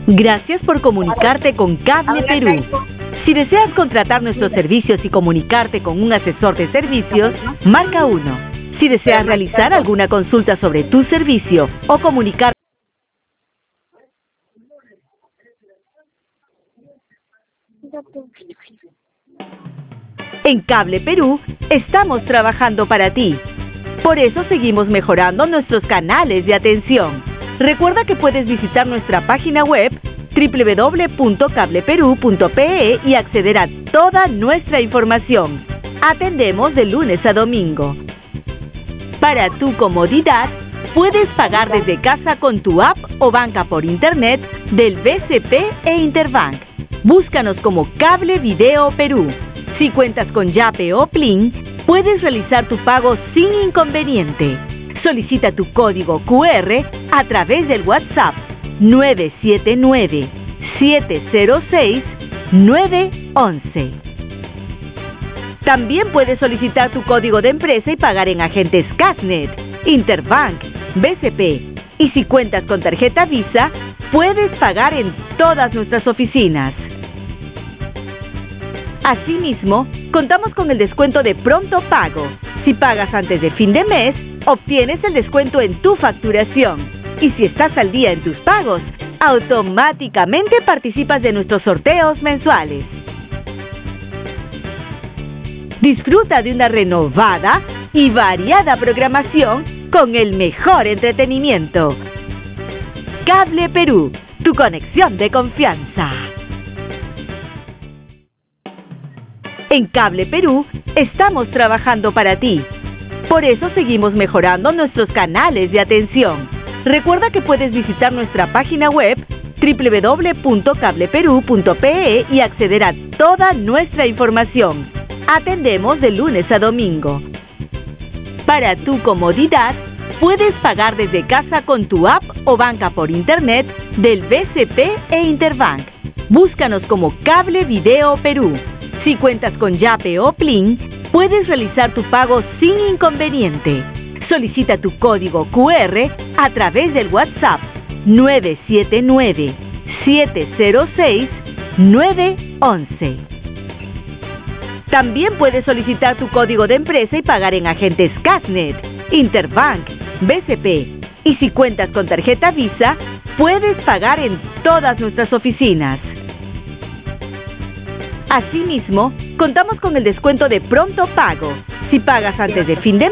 Gracias por comunicarte con Cable Perú. Si deseas contratar nuestros servicios y comunicarte con un asesor de servicios, marca 1. Si deseas realizar alguna consulta sobre tu servicio o comunicar en Cable Perú, estamos trabajando para ti. Por eso seguimos mejorando nuestros canales de atención. Recuerda que puedes visitar nuestra página web www.cableperu.pe y acceder a toda nuestra información. Atendemos de lunes a domingo. Para tu comodidad, puedes pagar desde casa con tu app o banca por internet del BCP e Interbank. Búscanos como Cable Video Perú. Si cuentas con Yape o Plin, puedes realizar tu pago sin inconveniente. Solicita tu código QR a través del WhatsApp 979-706-911. También puedes solicitar tu código de empresa y pagar en agentes Casnet, Interbank, BCP. Y si cuentas con tarjeta Visa, puedes pagar en todas nuestras oficinas. Asimismo, contamos con el descuento de pronto pago. Si pagas antes de fin de mes, obtienes el descuento en tu facturación. Y si estás al día en tus pagos, automáticamente participas de nuestros sorteos mensuales. Disfruta de una renovada y variada programación con el mejor entretenimiento. Cable Perú, tu conexión de confianza. En Cable Perú, estamos trabajando para ti. Por eso seguimos mejorando nuestros canales de atención. Recuerda que puedes visitar nuestra página web www.cableperu.pe y acceder a toda nuestra información. Atendemos de lunes a domingo. Para tu comodidad, puedes pagar desde casa con tu app o banca por internet del BCP e Interbank. Búscanos como Cable Video Perú. Si cuentas con Yape o Plin, puedes realizar tu pago sin inconveniente. Solicita tu código QR a través del WhatsApp 979-706-911. También puedes solicitar tu código de empresa y pagar en agentes Casnet, Interbank, BCP. Y si cuentas con tarjeta Visa, puedes pagar en todas nuestras oficinas. Asimismo, contamos con el descuento de pronto pago. Si pagas antes de fin de